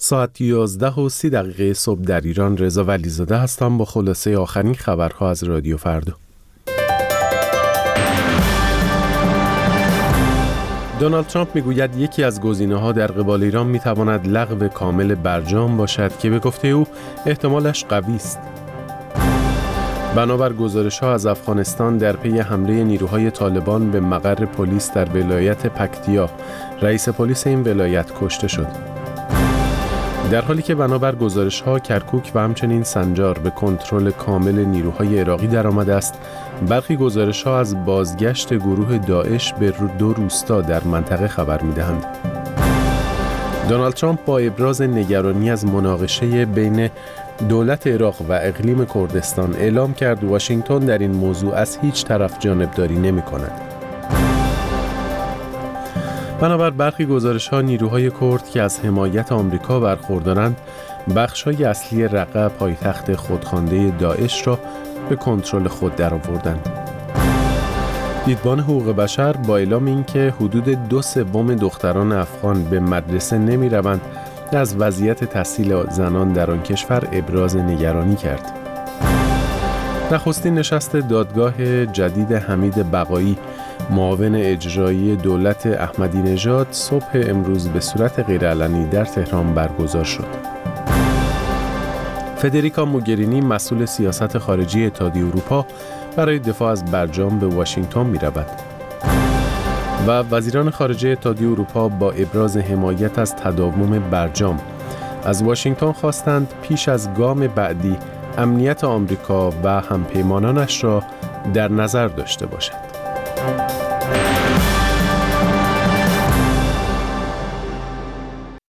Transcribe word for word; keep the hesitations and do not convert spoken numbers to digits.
ساعت یازده و سی دقیقه صبح در ایران. رضا ولیزاده هستم با خلاصه آخرین خبرها از رادیو فردا. دونالد ترامپ میگوید یکی از گزینه‌ها در قبال ایران میتواند لغو کامل برجام باشد که به گفته او احتمالش قوی است. بنابر گزارش‌ها از افغانستان در پی حمله نیروهای طالبان به مقر پلیس در ولایت پکتیا، رئیس پلیس این ولایت کشته شد. در حالی که بنابر گزارش‌ها کرکوک و همچنین سنجار به کنترل کامل نیروهای عراقی درآمده است، برخی گزارش‌ها از بازگشت گروه داعش به دو روستا در منطقه خبر می‌دهند. دونالد ترامپ با ابراز نگرانی از مناقشه بین دولت عراق و اقلیم کردستان اعلام کرد واشنگتن در این موضوع از هیچ طرف جانبداری نمی‌کند. بنابر برخی گزارش‌ها نیروهای کرد که از حمایت آمریکا برخوردارند، بخش‌های اصلی رقه پایتخت خودخوانده داعش را به کنترل خود درآوردند. دیدبان حقوق بشر با اعلام اینکه حدود دو سوم دختران افغان به مدرسه نمی‌روند، از وضعیت تحصیل زنان در آن کشور ابراز نگرانی کرد. نخستین نشست دادگاه جدید حمید بقایی، معاون اجرایی دولت احمدی نژاد، صبح امروز به صورت غیرعلنی در تهران برگزار شد. فدریکا موگرینی، مسئول سیاست خارجی اتحادیه اروپا، برای دفاع از برجام به واشنگتن می رود و وزیران خارجه اتحادیه اروپا با ابراز حمایت از تداوم برجام از واشنگتن خواستند پیش از گام بعدی امنیت آمریکا و همپیمانانش را در نظر داشته باشد.